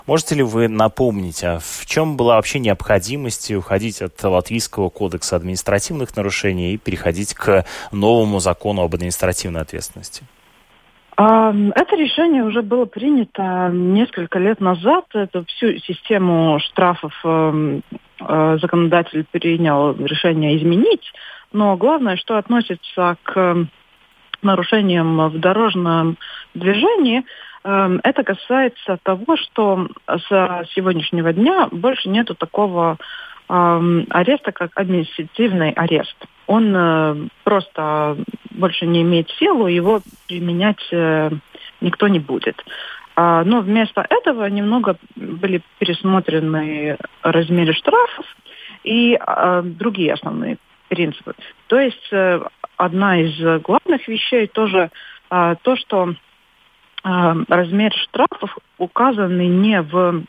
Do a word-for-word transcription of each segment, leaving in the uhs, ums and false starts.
Можете ли вы напомнить, а в чем была вообще необходимость уходить от Латвийского кодекса административных нарушений и переходить к новому закону об административной ответственности? Это решение уже было принято несколько лет назад. Это всю систему штрафов законодатель принял решение изменить. Но главное, что относится к нарушениям в дорожном движении, это касается того, что с сегодняшнего дня больше нету такого ареста, как административный арест. Он просто больше не имеет силу, его применять никто не будет. Но вместо этого немного были пересмотрены размеры штрафов и другие основные принципы. То есть одна из главных вещей тоже то, что размер штрафов указаны не в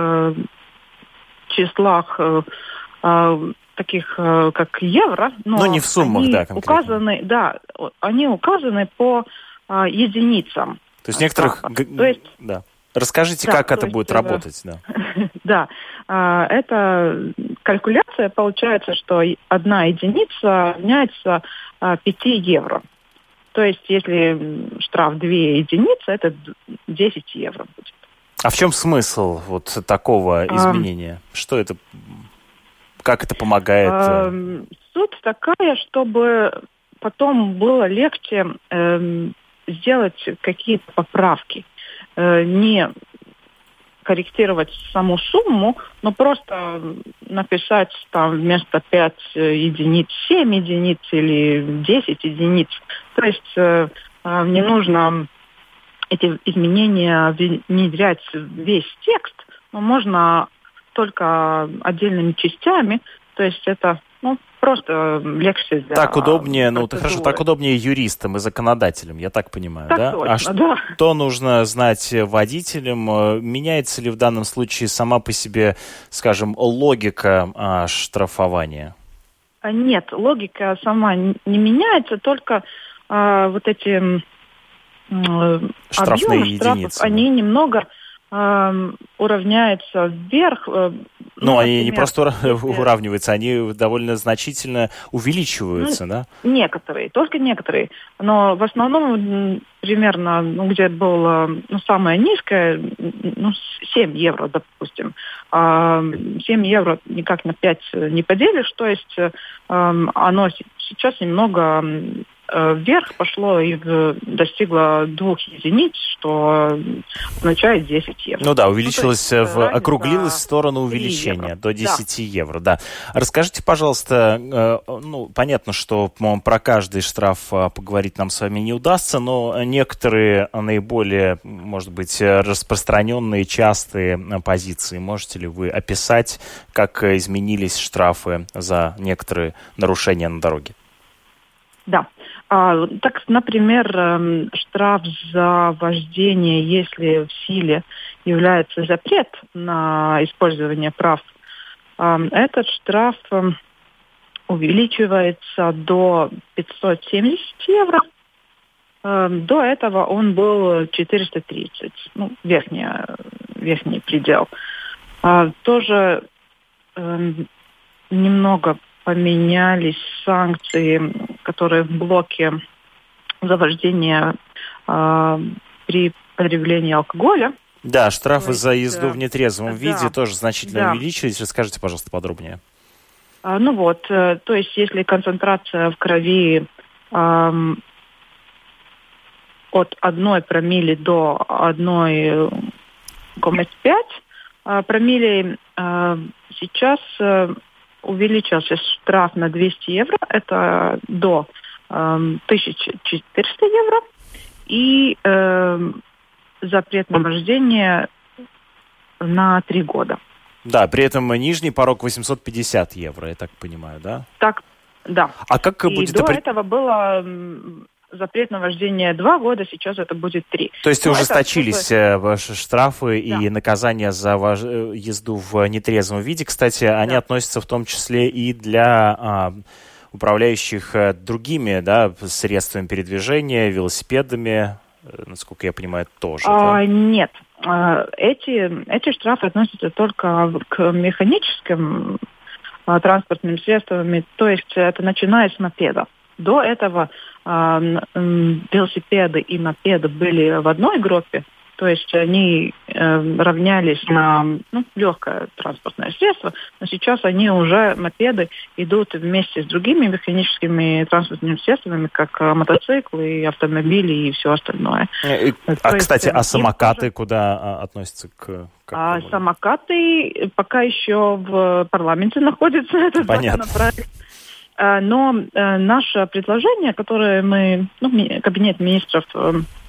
числах таких, как евро, но ну, не в суммах, они да, конкретно. указаны, да, они указаны по а, единицам. То есть некоторых... То есть, да. Расскажите, да, как это есть, будет работать. Да, да. А, это калькуляция, получается, что одна единица равняется а, пяти евро. То есть, если штраф две единицы, это десять евро будет. А в чем смысл вот такого изменения? А, Что это... Как это помогает? Э, суть такая, чтобы потом было легче э, сделать какие-то поправки. Э, не корректировать саму сумму, но просто написать там вместо пять единиц семь единиц или десять единиц. То есть э, не нужно эти изменения внедрять в весь текст, но можно только отдельными частями, то есть это ну, просто легче для... Так удобнее, ну хорошо, так удобнее юристам и законодателям, я так понимаю, так да? Точно, а да. Что нужно знать водителям? Меняется ли в данном случае сама по себе, скажем, логика а, штрафования? Нет, логика сама не меняется, только а, вот эти а, штрафные объемы штрафов, единицы, они да. немного... уравняется вверх. Ну, ну они например, не просто уравниваются, они довольно значительно увеличиваются, ну, да? Некоторые, только некоторые. Но в основном примерно, ну, где было ну, самое низкое, ну, семь евро, допустим. семь евро никак на пять не поделишь, то есть оно сейчас немного... вверх пошло и достигло двух единиц, что означает десять евро. Ну да, увеличилось, ну, в, округлилось в сторону увеличения евро. до десяти да. евро. Да. Расскажите, пожалуйста, э, ну, понятно, что про каждый штраф поговорить нам с вами не удастся, но некоторые наиболее, может быть, распространенные, частые позиции можете ли вы описать, как изменились штрафы за некоторые нарушения на дороге? Да. А, так, например, штраф за вождение, если в силе является запрет на использование прав, этот штраф увеличивается до пятьсот семьдесят евро. До этого он был четыреста тридцать, ну, верхний, верхний предел. Тоже немного поменялись санкции, которые в блоке за вождение э, при потреблении алкоголя. Да, штрафы есть, за езду в нетрезвом да, виде тоже значительно да. увеличились. Расскажите, пожалуйста, подробнее. А, ну вот, э, то есть если концентрация в крови э, от одной промилле до одной целых пять э, промилле, э, сейчас... Э, увеличился штраф на двести евро, это до э, тысяча четыреста евро, и э, запрет на вождение на три года. Да, при этом нижний порог восемьсот пятьдесят евро, я так понимаю, да? Так, да. А как и будет... до опри... этого было запрет на вождение два года, сейчас это будет три. То есть ну, ужесточились это... штрафы да. и наказания за вож... езду в нетрезвом виде. Кстати, они да. относятся в том числе и для а, управляющих другими да, средствами передвижения, велосипедами, насколько я понимаю, тоже. А, да? Нет. эти, эти штрафы относятся только к механическим транспортным средствам, то есть это начиная с мопеда. До этого э, велосипеды и мопеды были в одной группе, то есть они э, равнялись на ну, легкое транспортное средство, но сейчас они уже, мопеды, идут вместе с другими механическими транспортными средствами, как мотоциклы, и автомобили и все остальное. И, а, то кстати, есть, а самокаты тоже... куда относятся? К, а самокаты пока еще в парламенте находятся, этот законопроект. Но э, наше предложение, которое мы, ну, ми, кабинет министров э,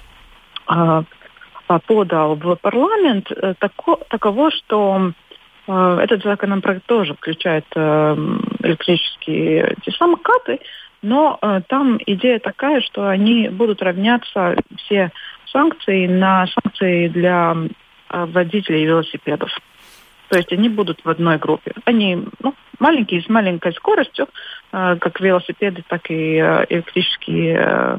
э, подал в парламент, э, тако, таково, что э, этот законопроект тоже включает э, электрические эти самокаты, но э, там идея такая, что они будут равняться все санкции на санкции для э, водителей велосипедов. То есть они будут в одной группе. Они ну, маленькие, с маленькой скоростью, э, как велосипеды, так и э, электрические э,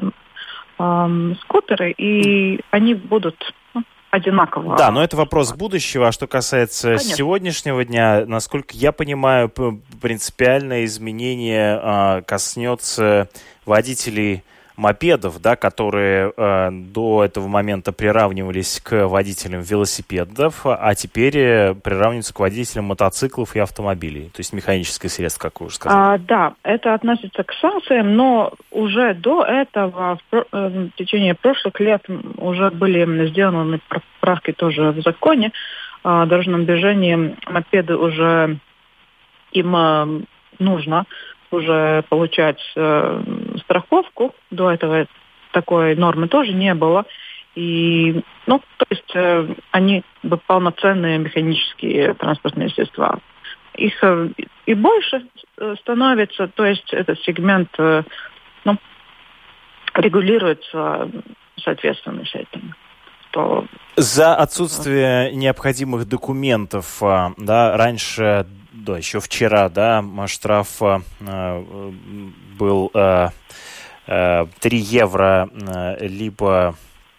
э, скутеры, и они будут ну, одинаково. Да, но это вопрос будущего. А что касается Конечно. сегодняшнего дня, насколько я понимаю, принципиальное изменение э, коснется водителей мопедов, да, которые э, до этого момента приравнивались к водителям велосипедов, а теперь э, приравниваются к водителям мотоциклов и автомобилей, то есть механическое средство, как вы уже сказали. А, да, это относится к санкциям, но уже до этого, в, э, в течение прошлых лет, уже были сделаны поправки тоже в законе о дорожном движении. Мопеды уже им э, нужно уже получать э, страховку. До этого такой нормы тоже не было. И, ну, то есть э, они полноценные механические транспортные средства. Их э, и больше становится, то есть этот сегмент э, ну, регулируется соответственно с этим. Что... За отсутствие необходимых документов, да, раньше... Да, еще вчера, да, штраф э, был э, э, три евро, э, либо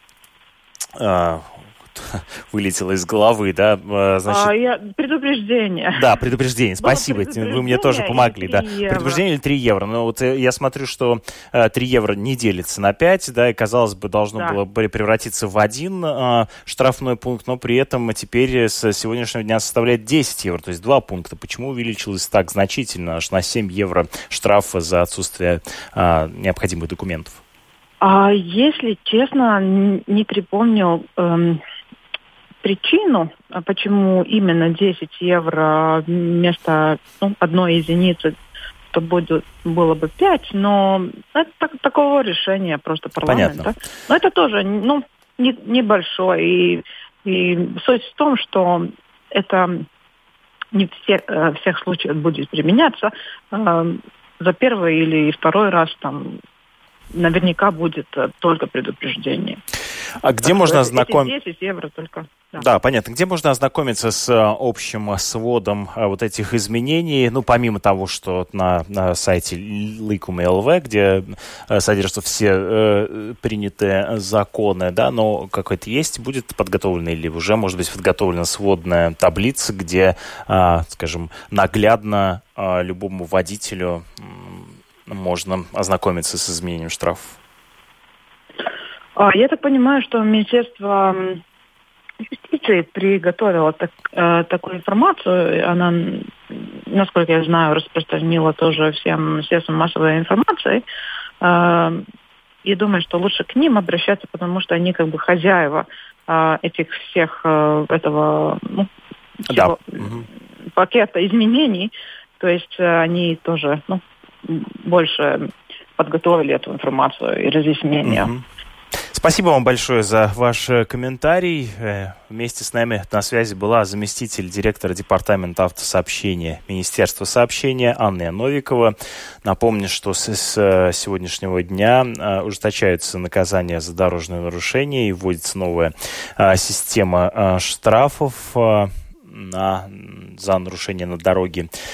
э, вылетело из головы, да, значит... А, я... Предупреждение. Да, предупреждение, спасибо, вы мне тоже помогли, да. Евро. Предупреждение или три евро, но вот я смотрю, что три евро не делится на пять, да, и, казалось бы, должно да. было превратиться в один а, штрафной пункт, но при этом теперь с сегодняшнего дня составляет десять евро, то есть два пункта. Почему увеличилось так значительно, аж на семь евро штраф за отсутствие а, необходимых документов? А, если честно, не припомню... Эм... причину, почему именно десять евро вместо ну, одной единицы, то будет, было бы пять, но это так, такого решения просто парламента. Понятно. Но это тоже ну, не, небольшое. И, и суть в том, что это не в всех, всех случаях будет применяться. За первый или второй раз там наверняка будет только предупреждение. А где так можно ознакомиться? десять евро только. Да. да, понятно. Где можно ознакомиться с общим сводом вот этих изменений? Ну, помимо того, что на, на сайте Ликум точка эл ви, где содержатся все э, принятые законы, да, но какой-то есть, будет подготовлена или уже, может быть, подготовлена сводная таблица, где, э, скажем, наглядно э, любому водителю э, можно ознакомиться с изменением штрафов? Я так понимаю, что Министерство юстиции приготовило так, э, такую информацию. Она, насколько я знаю, распространила тоже всем средствам массовой информации. Э, и думаю, что лучше к ним обращаться, потому что они как бы хозяева э, этих всех э, этого ну, да. пакета изменений. То есть э, они тоже ну, больше подготовили эту информацию и разъяснения. Угу. Спасибо вам большое за ваш комментарий. Вместе с нами на связи была заместитель директора департамента автосообщения Министерства сообщения Анна Новикова. Напомню, что с сегодняшнего дня ужесточаются наказания за дорожные нарушения и вводится новая система штрафов на, за нарушение на дороге.